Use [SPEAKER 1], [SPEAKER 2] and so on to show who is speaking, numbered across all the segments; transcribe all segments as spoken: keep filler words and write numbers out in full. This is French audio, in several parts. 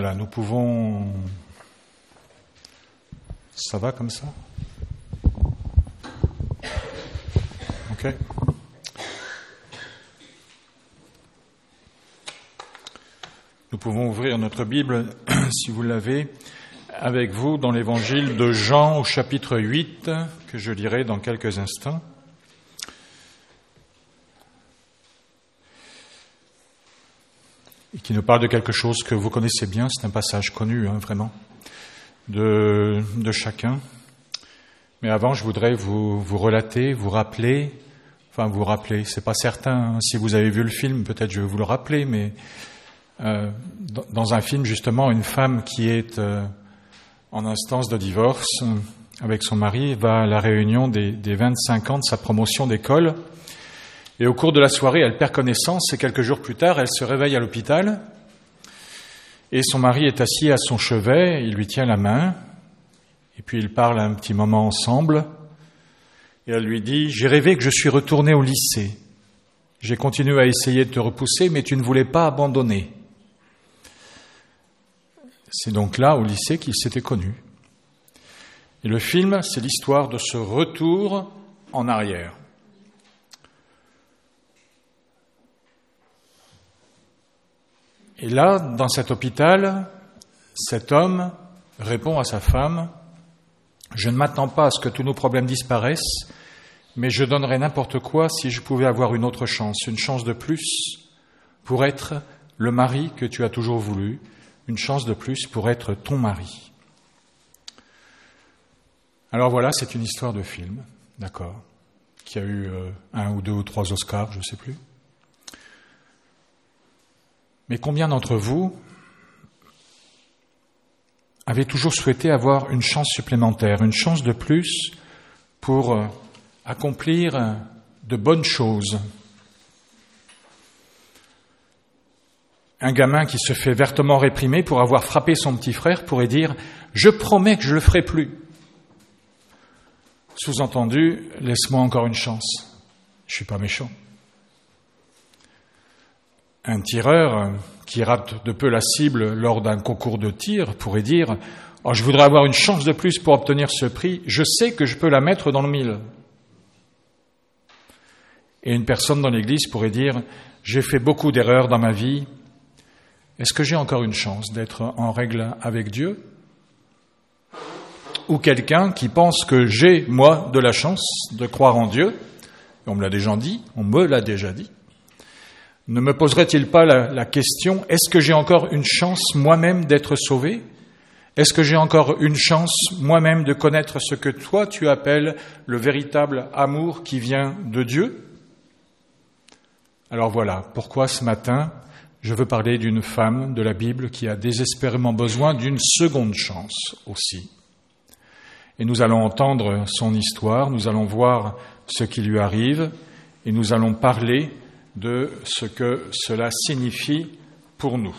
[SPEAKER 1] Voilà, nous pouvons... Ça va comme ça ? Ok. Nous pouvons ouvrir notre Bible, si vous l'avez, avec vous dans l'évangile de Jean au chapitre huit, que je lirai dans quelques instants. Et qui nous parle de quelque chose que vous connaissez bien, c'est un passage connu, hein, vraiment, de, de chacun. Mais avant, je voudrais vous, vous relater, vous rappeler, enfin vous rappeler, c'est pas certain, hein, si vous avez vu le film, peut-être je vais vous le rappeler, mais euh, dans, dans un film, justement, une femme qui est euh, en instance de divorce euh, avec son mari va à la réunion des, des vingt-cinq ans de sa promotion d'école. Et au cours de la soirée, elle perd connaissance et quelques jours plus tard, elle se réveille à l'hôpital et son mari est assis à son chevet, il lui tient la main et puis ils parlent un petit moment ensemble et elle lui dit « J'ai rêvé que je suis retourné au lycée. J'ai continué à essayer de te repousser, mais tu ne voulais pas abandonner. » C'est donc là, au lycée, qu'ils s'étaient connus. Et le film, c'est l'histoire de ce retour en arrière. Et là, dans cet hôpital, cet homme répond à sa femme « Je ne m'attends pas à ce que tous nos problèmes disparaissent, mais je donnerais n'importe quoi si je pouvais avoir une autre chance, une chance de plus pour être le mari que tu as toujours voulu, une chance de plus pour être ton mari. » Alors voilà, c'est une histoire de film, d'accord, qui a eu euh, un ou deux ou trois Oscars, je ne sais plus. Mais combien d'entre vous avez toujours souhaité avoir une chance supplémentaire, une chance de plus pour accomplir de bonnes choses ? Un gamin qui se fait vertement réprimer pour avoir frappé son petit frère pourrait dire « Je promets que je ne le ferai plus ». Sous-entendu, laisse-moi encore une chance. Je ne suis pas méchant. Un tireur qui rate de peu la cible lors d'un concours de tir pourrait dire « Oh, je voudrais avoir une chance de plus pour obtenir ce prix, je sais que je peux la mettre dans le mille. » Et une personne dans l'église pourrait dire « J'ai fait beaucoup d'erreurs dans ma vie, est-ce que j'ai encore une chance d'être en règle avec Dieu ?» Ou quelqu'un qui pense que j'ai, moi, de la chance de croire en Dieu, on me l'a déjà dit, on me l'a déjà dit, ne me poserait-il pas la, la question, est-ce que j'ai encore une chance moi-même d'être sauvé ? Est-ce que j'ai encore une chance moi-même de connaître ce que toi tu appelles le véritable amour qui vient de Dieu ? Alors voilà, pourquoi ce matin, je veux parler d'une femme de la Bible qui a désespérément besoin d'une seconde chance aussi. Et nous allons entendre son histoire, nous allons voir ce qui lui arrive et nous allons parler de ce que cela signifie pour nous.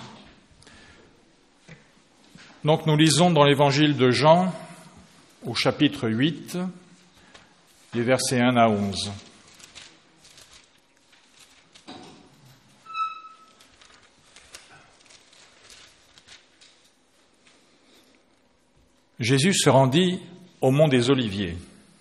[SPEAKER 1] Donc nous lisons dans l'évangile de Jean, au chapitre huit, les versets un à onze. Jésus se rendit au mont des Oliviers.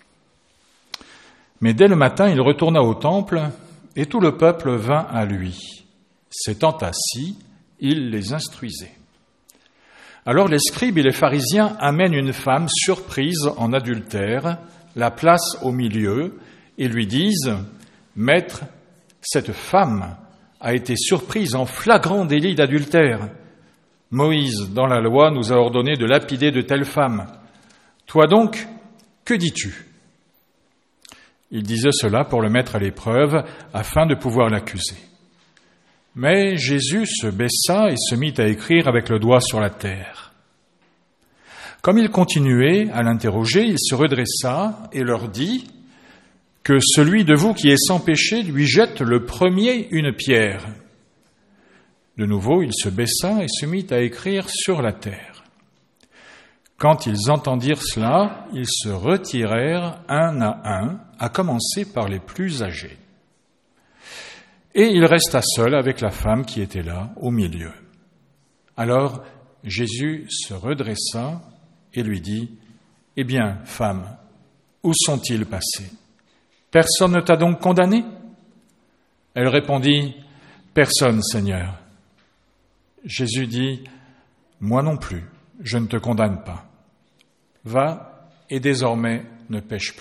[SPEAKER 1] Mais dès le matin, il retourna au temple et tout le peuple vint à lui. S'étant assis, il les instruisait. Alors les scribes et les pharisiens amènent une femme surprise en adultère, la placent au milieu et lui disent « Maître, cette femme a été surprise en flagrant délit d'adultère. Moïse, dans la loi, nous a ordonné de lapider de telles femmes. Toi donc, que dis-tu » Il disait cela pour le mettre à l'épreuve, afin de pouvoir l'accuser. Mais Jésus se baissa et se mit à écrire avec le doigt sur la terre. Comme il continuait à l'interroger, il se redressa et leur dit que celui de vous qui est sans péché lui jette le premier une pierre. De nouveau, il se baissa et se mit à écrire sur la terre. Quand ils entendirent cela, ils se retirèrent un à un, à commencer par les plus âgés. Et il resta seul avec la femme qui était là, au milieu. Alors Jésus se redressa et lui dit, « Eh bien, femme, où sont-ils passés? Personne ne t'a donc condamné ?» Elle répondit, « Personne, Seigneur. » Jésus dit, « Moi non plus, je ne te condamne pas. Va et désormais ne pêche plus. »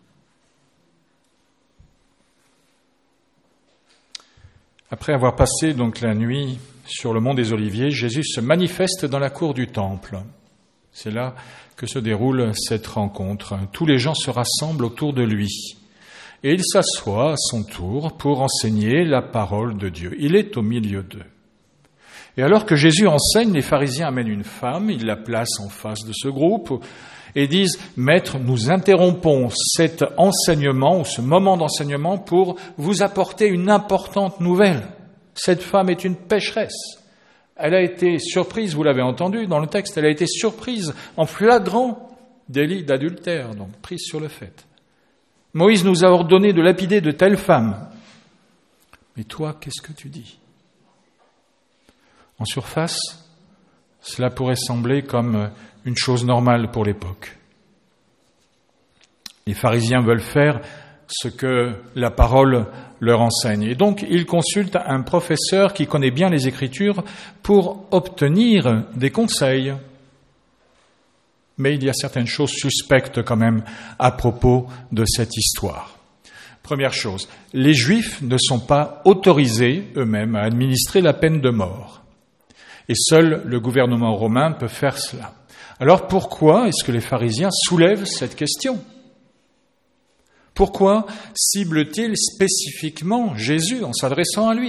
[SPEAKER 1] Après avoir passé donc la nuit sur le mont des Oliviers, Jésus se manifeste dans la cour du temple. C'est là que se déroule cette rencontre. Tous les gens se rassemblent autour de lui et il s'assoit à son tour pour enseigner la parole de Dieu. Il est au milieu d'eux. Et alors que Jésus enseigne, les pharisiens amènent une femme, ils la placent en face de ce groupe et disent « Maître, nous interrompons cet enseignement ou ce moment d'enseignement pour vous apporter une importante nouvelle. Cette femme est une pécheresse. Elle a été surprise, vous l'avez entendu dans le texte, elle a été surprise en flagrant délit d'adultère, donc prise sur le fait. Moïse nous a ordonné de lapider de telle femme. Mais toi, qu'est-ce que tu dis ?» En surface, cela pourrait sembler comme une chose normale pour l'époque. Les pharisiens veulent faire ce que la parole leur enseigne. Et donc, ils consultent un professeur qui connaît bien les Écritures pour obtenir des conseils. Mais il y a certaines choses suspectes quand même à propos de cette histoire. Première chose, les Juifs ne sont pas autorisés eux-mêmes à administrer la peine de mort. Et seul le gouvernement romain peut faire cela. Alors pourquoi est-ce que les pharisiens soulèvent cette question ? Pourquoi ciblent-ils spécifiquement Jésus en s'adressant à lui ?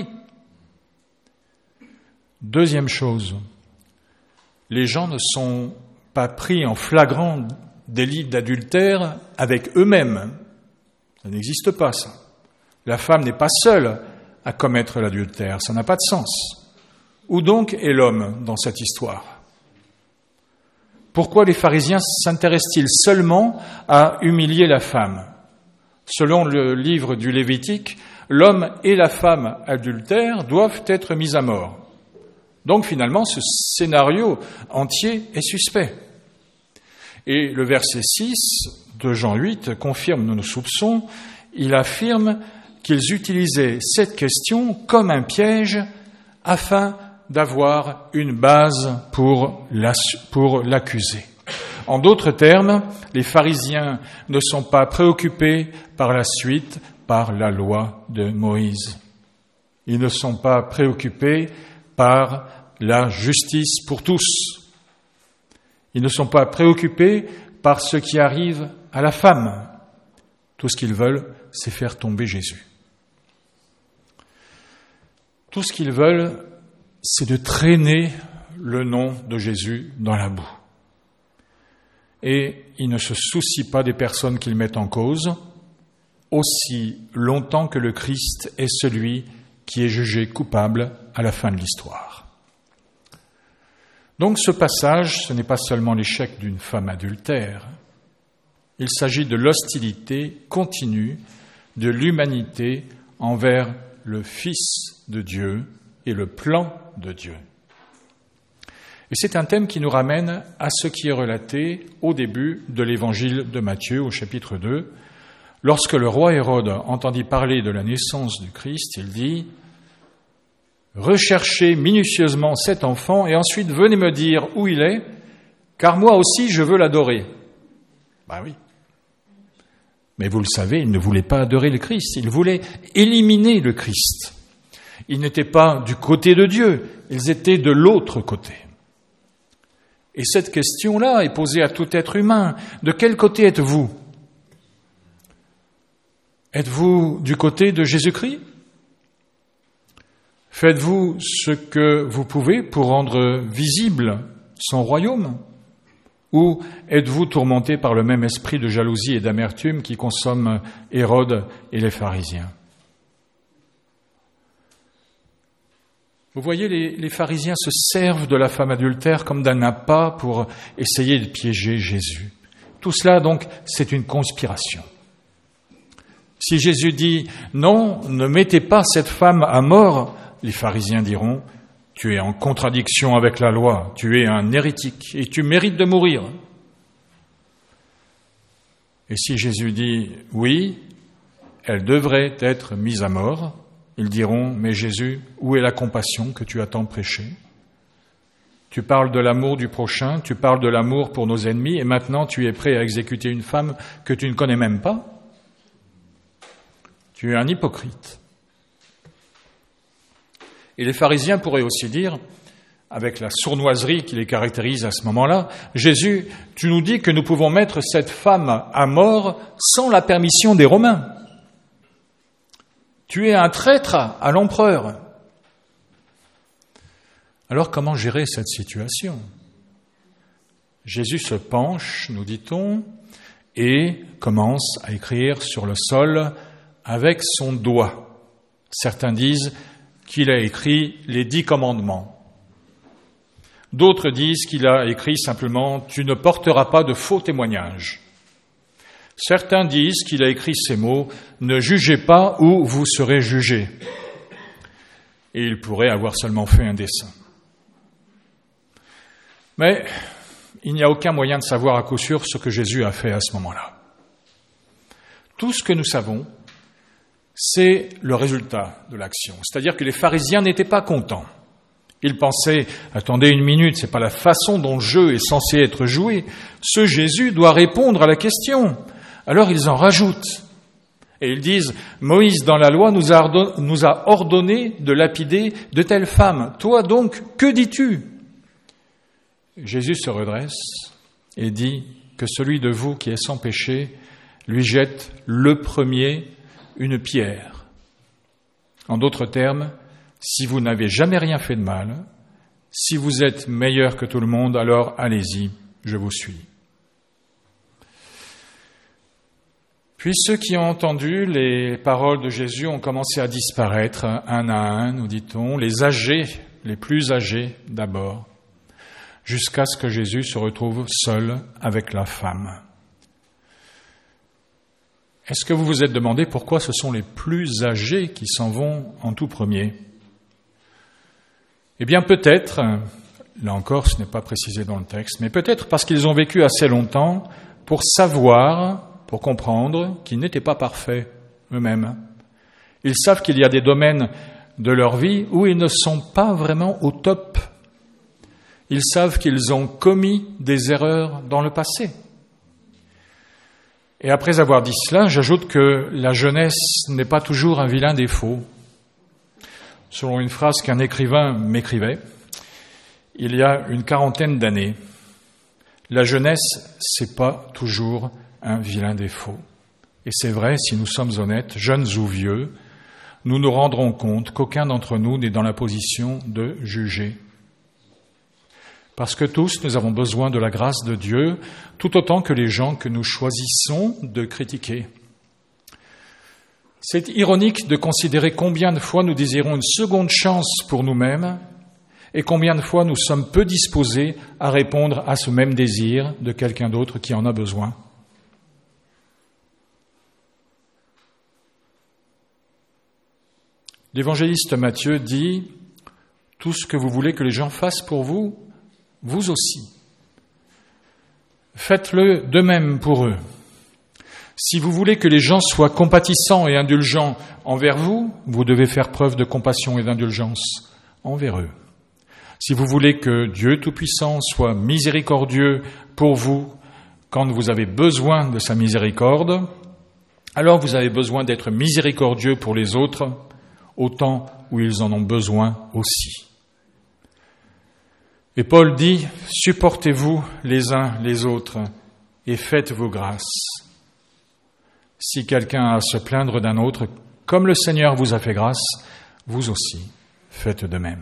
[SPEAKER 1] Deuxième chose, les gens ne sont pas pris en flagrant délit d'adultère avec eux-mêmes. Ça n'existe pas, ça. La femme n'est pas seule à commettre l'adultère, ça n'a pas de sens. Où donc est l'homme dans cette histoire ? Pourquoi les pharisiens s'intéressent-ils seulement à humilier la femme ? Selon le livre du Lévitique, l'homme et la femme adultères doivent être mis à mort. Donc finalement, ce scénario entier est suspect. Et le verset six de Jean huit confirme nos soupçons. Il affirme qu'ils utilisaient cette question comme un piège afin d'avoir une base pour l'accuser. En d'autres termes, les pharisiens ne sont pas préoccupés par la suite, par la loi de Moïse. Ils ne sont pas préoccupés par la justice pour tous. Ils ne sont pas préoccupés par ce qui arrive à la femme. Tout ce qu'ils veulent, c'est faire tomber Jésus. Tout ce qu'ils veulent, c'est de traîner le nom de Jésus dans la boue. Et ils ne se soucient pas des personnes qu'ils mettent en cause, aussi longtemps que le Christ est celui qui est jugé coupable à la fin de l'histoire. Donc ce passage, ce n'est pas seulement l'échec d'une femme adultère, il s'agit de l'hostilité continue de l'humanité envers le Fils de Dieu et le plan de Dieu. Et c'est un thème qui nous ramène à ce qui est relaté au début de l'évangile de Matthieu, au chapitre deux. Lorsque le roi Hérode entendit parler de la naissance du Christ, il dit « Recherchez minutieusement cet enfant et ensuite venez me dire où il est, car moi aussi je veux l'adorer. » Ben oui. Mais vous le savez, il ne voulait pas adorer le Christ, il voulait éliminer le Christ. Ils n'étaient pas du côté de Dieu, ils étaient de l'autre côté. Et cette question-là est posée à tout être humain. De quel côté êtes-vous ? Êtes-vous du côté de Jésus-Christ ? Faites-vous ce que vous pouvez pour rendre visible son royaume ? Ou êtes-vous tourmenté par le même esprit de jalousie et d'amertume qui consomme Hérode et les pharisiens ? Vous voyez, les, les pharisiens se servent de la femme adultère comme d'un appât pour essayer de piéger Jésus. Tout cela, donc, c'est une conspiration. Si Jésus dit « Non, ne mettez pas cette femme à mort », les pharisiens diront « tu es en contradiction avec la loi, tu es un hérétique et tu mérites de mourir. Et si Jésus dit « oui, elle devrait être mise à mort », ils diront « mais Jésus, où est la compassion que tu as tant prêchée ? Tu parles de l'amour du prochain, tu parles de l'amour pour nos ennemis, et maintenant tu es prêt à exécuter une femme que tu ne connais même pas ? Tu es un hypocrite. » Et les pharisiens pourraient aussi dire, avec la sournoiserie qui les caractérise à ce moment-là, « Jésus, tu nous dis que nous pouvons mettre cette femme à mort sans la permission des Romains. Tu es un traître à l'empereur. » Alors comment gérer cette situation ? Jésus se penche, nous dit-on, et commence à écrire sur le sol avec son doigt. Certains disent qu'il a écrit les dix commandements. D'autres disent qu'il a écrit simplement « Tu ne porteras pas de faux témoignages ». Certains disent qu'il a écrit ces mots « Ne jugez pas ou vous serez jugés ». Et il pourrait avoir seulement fait un dessin. Mais il n'y a aucun moyen de savoir à coup sûr ce que Jésus a fait à ce moment-là. Tout ce que nous savons, c'est le résultat de l'action. C'est-à-dire que les pharisiens n'étaient pas contents. Ils pensaient, attendez une minute, c'est pas la façon dont le jeu est censé être joué. Ce Jésus doit répondre à la question. Alors ils en rajoutent. Et ils disent, Moïse dans la loi nous a ordonné, nous a ordonné de lapider de telles femmes. Toi donc, que dis-tu ? Jésus se redresse et dit que celui de vous qui est sans péché lui jette le premier une pierre. En d'autres termes, si vous n'avez jamais rien fait de mal, si vous êtes meilleur que tout le monde, alors allez-y, je vous suis. Puis ceux qui ont entendu les paroles de Jésus ont commencé à disparaître un à un, nous dit-on, les âgés, les plus âgés d'abord, jusqu'à ce que Jésus se retrouve seul avec la femme. Est-ce que vous vous êtes demandé pourquoi ce sont les plus âgés qui s'en vont en tout premier ? Eh bien peut-être, là encore ce n'est pas précisé dans le texte, mais peut-être parce qu'ils ont vécu assez longtemps pour savoir, pour comprendre qu'ils n'étaient pas parfaits eux-mêmes. Ils savent qu'il y a des domaines de leur vie où ils ne sont pas vraiment au top. Ils savent qu'ils ont commis des erreurs dans le passé. Et après avoir dit cela, j'ajoute que la jeunesse n'est pas toujours un vilain défaut. Selon une phrase qu'un écrivain m'écrivait, il y a une quarantaine d'années, la jeunesse, c'est pas toujours un vilain défaut. Et c'est vrai, si nous sommes honnêtes, jeunes ou vieux, nous nous rendrons compte qu'aucun d'entre nous n'est dans la position de juger. Parce que tous, nous avons besoin de la grâce de Dieu, tout autant que les gens que nous choisissons de critiquer. C'est ironique de considérer combien de fois nous désirons une seconde chance pour nous-mêmes et combien de fois nous sommes peu disposés à répondre à ce même désir de quelqu'un d'autre qui en a besoin. L'évangéliste Matthieu dit « Tout ce que vous voulez que les gens fassent pour vous, vous aussi. Faites-le de même pour eux. Si vous voulez que les gens soient compatissants et indulgents envers vous, vous devez faire preuve de compassion et d'indulgence envers eux. Si vous voulez que Dieu Tout-Puissant soit miséricordieux pour vous quand vous avez besoin de sa miséricorde, alors vous avez besoin d'être miséricordieux pour les autres, autant où ils en ont besoin aussi. Et Paul dit, supportez-vous les uns les autres et faites-vous grâce. Si quelqu'un a à se plaindre d'un autre, comme le Seigneur vous a fait grâce, vous aussi faites de même.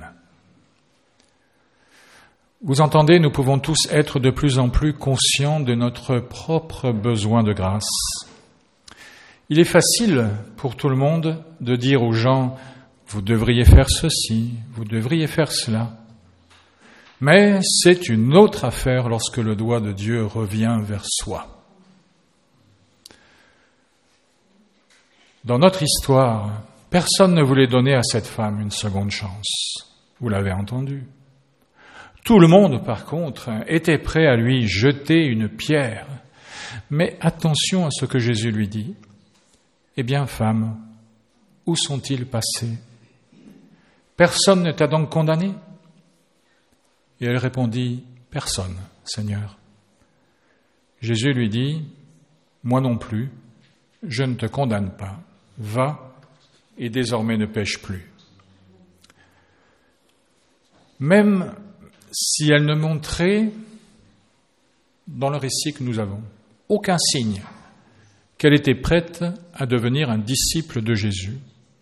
[SPEAKER 1] Vous entendez, nous pouvons tous être de plus en plus conscients de notre propre besoin de grâce. Il est facile pour tout le monde de dire aux gens, vous devriez faire ceci, vous devriez faire cela. Mais c'est une autre affaire lorsque le doigt de Dieu revient vers soi. Dans notre histoire, personne ne voulait donner à cette femme une seconde chance. Vous l'avez entendu. Tout le monde, par contre, était prêt à lui jeter une pierre. Mais attention à ce que Jésus lui dit. Eh bien, femme, où sont-ils passés? Personne ne t'a donc condamné? Et elle répondit, personne, Seigneur. Jésus lui dit, moi non plus, je ne te condamne pas. Va et désormais ne pêche plus. Même si elle ne montrait, dans le récit que nous avons, aucun signe qu'elle était prête à devenir un disciple de Jésus,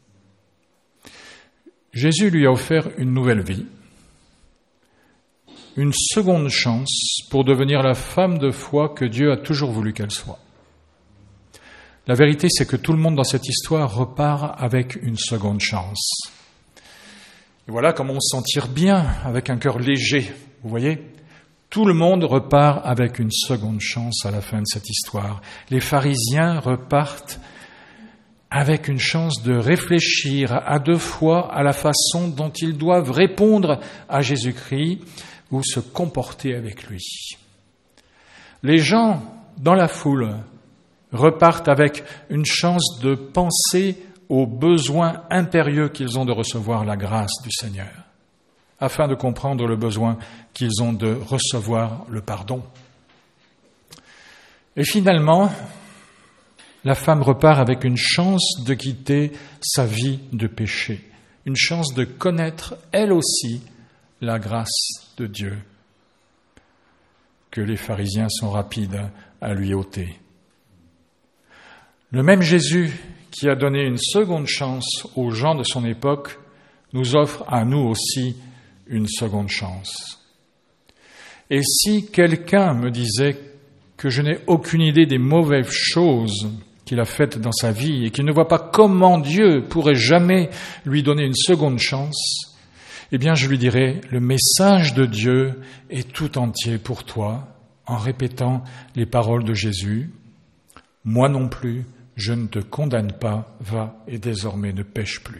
[SPEAKER 1] Jésus lui a offert une nouvelle vie, une seconde chance pour devenir la femme de foi que Dieu a toujours voulu qu'elle soit. La vérité, c'est que tout le monde dans cette histoire repart avec une seconde chance. Et voilà comment on s'en tire bien, avec un cœur léger, vous voyez ? Tout le monde repart avec une seconde chance à la fin de cette histoire. Les pharisiens repartent avec une chance de réfléchir à deux fois à la façon dont ils doivent répondre à Jésus-Christ ou se comporter avec lui. Les gens dans la foule repartent avec une chance de penser aux besoins impérieux qu'ils ont de recevoir la grâce du Seigneur, afin de comprendre le besoin qu'ils ont de recevoir le pardon. Et finalement, la femme repart avec une chance de quitter sa vie de péché, une chance de connaître, elle aussi, la grâce de Dieu, que les pharisiens sont rapides à lui ôter. Le même Jésus qui a donné une seconde chance aux gens de son époque nous offre à nous aussi une seconde chance. Et si quelqu'un me disait que je n'ai aucune idée des mauvaises choses qu'il a faites dans sa vie et qu'il ne voit pas comment Dieu pourrait jamais lui donner une seconde chance, eh bien je lui dirais, le message de Dieu est tout entier pour toi, en répétant les paroles de Jésus. Moi non plus, je ne te condamne pas, va et désormais ne pêche plus.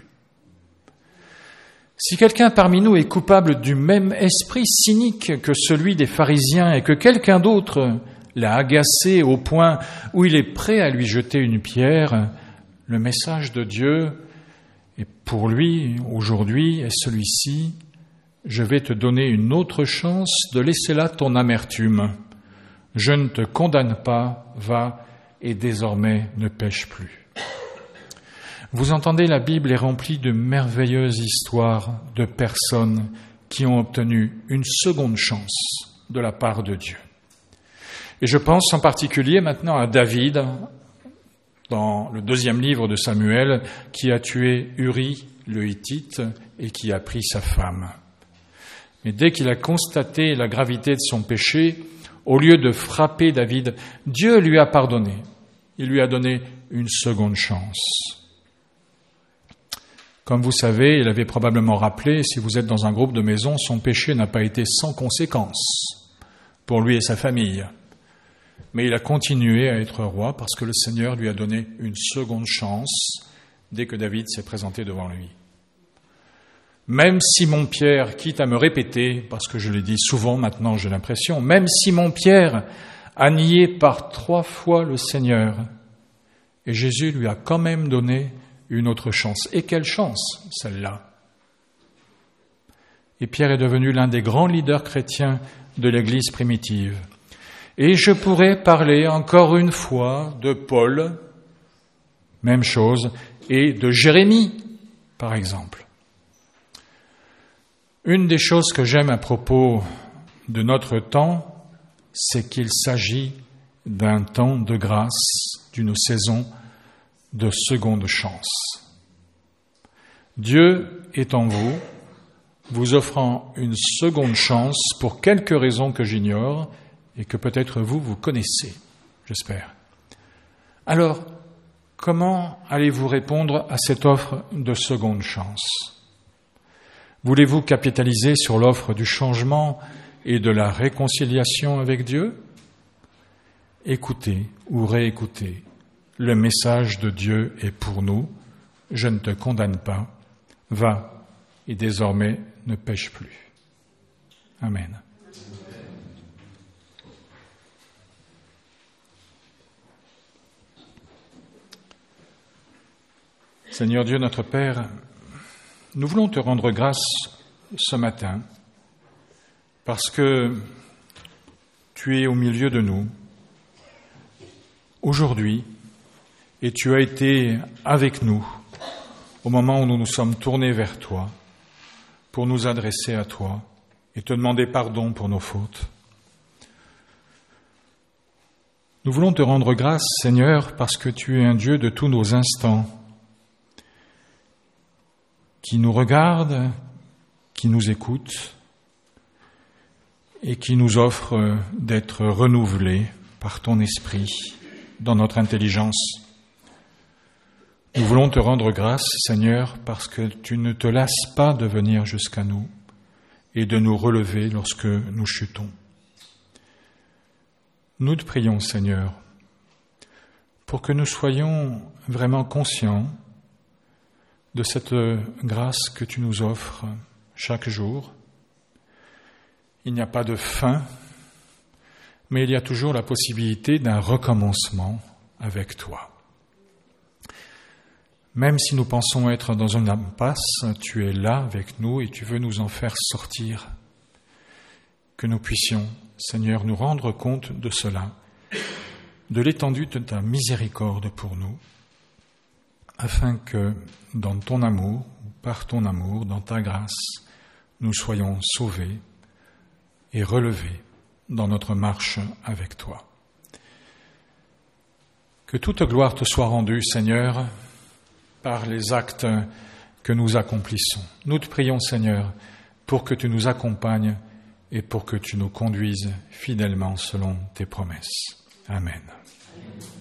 [SPEAKER 1] Si quelqu'un parmi nous est coupable du même esprit cynique que celui des pharisiens et que quelqu'un d'autre l'a agacé au point où il est prêt à lui jeter une pierre, le message de Dieu est pour lui aujourd'hui est celui-ci: je vais te donner une autre chance de laisser là ton amertume. Je ne te condamne pas, va et désormais ne pêche plus. Vous entendez, la Bible est remplie de merveilleuses histoires de personnes qui ont obtenu une seconde chance de la part de Dieu. Et je pense en particulier maintenant à David, dans le deuxième livre de Samuel, qui a tué Uri le Hittite et qui a pris sa femme. Mais dès qu'il a constaté la gravité de son péché, au lieu de frapper David, Dieu lui a pardonné. Il lui a donné une seconde chance. Comme vous savez, il avait probablement rappelé, si vous êtes dans un groupe de maison, son péché n'a pas été sans conséquence pour lui et sa famille. Mais il a continué à être roi parce que le Seigneur lui a donné une seconde chance dès que David s'est présenté devant lui. Même Simon-Pierre, quitte à me répéter, parce que je l'ai dit souvent maintenant, j'ai l'impression, même Simon-Pierre a nié par trois fois le Seigneur, et Jésus lui a quand même donné une autre chance. Et quelle chance, celle-là! Et Pierre est devenu l'un des grands leaders chrétiens de l'Église primitive. Et je pourrais parler encore une fois de Paul, même chose, et de Jérémie, par exemple. Une des choses que j'aime à propos de notre temps, c'est qu'il s'agit d'un temps de grâce, d'une saison de seconde chance. Dieu est en vous, vous offrant une seconde chance pour quelques raisons que j'ignore et que peut-être vous, vous connaissez, j'espère. Alors, comment allez-vous répondre à cette offre de seconde chance ? Voulez-vous capitaliser sur l'offre du changement et de la réconciliation avec Dieu ? Écoutez ou réécoutez. Le message de Dieu est pour nous. Je ne te condamne pas. Va et désormais ne pêche plus. Amen. Seigneur Dieu notre Père, nous voulons te rendre grâce ce matin parce que tu es au milieu de nous aujourd'hui et tu as été avec nous au moment où nous nous sommes tournés vers toi pour nous adresser à toi et te demander pardon pour nos fautes. Nous voulons te rendre grâce, Seigneur, parce que tu es un Dieu de tous nos instants, qui nous regarde, qui nous écoute et qui nous offre d'être renouvelés par ton esprit dans notre intelligence. Nous voulons te rendre grâce, Seigneur, parce que tu ne te lasses pas de venir jusqu'à nous et de nous relever lorsque nous chutons. Nous te prions, Seigneur, pour que nous soyons vraiment conscients de cette grâce que tu nous offres chaque jour. Il n'y a pas de fin, mais il y a toujours la possibilité d'un recommencement avec toi. Même si nous pensons être dans une impasse, tu es là avec nous et tu veux nous en faire sortir. Que nous puissions, Seigneur, nous rendre compte de cela, de l'étendue de ta miséricorde pour nous, afin que, dans ton amour, par ton amour, dans ta grâce, nous soyons sauvés et relevés dans notre marche avec toi. Que toute gloire te soit rendue, Seigneur, par les actes que nous accomplissons. Nous te prions, Seigneur, pour que tu nous accompagnes et pour que tu nous conduises fidèlement selon tes promesses. Amen.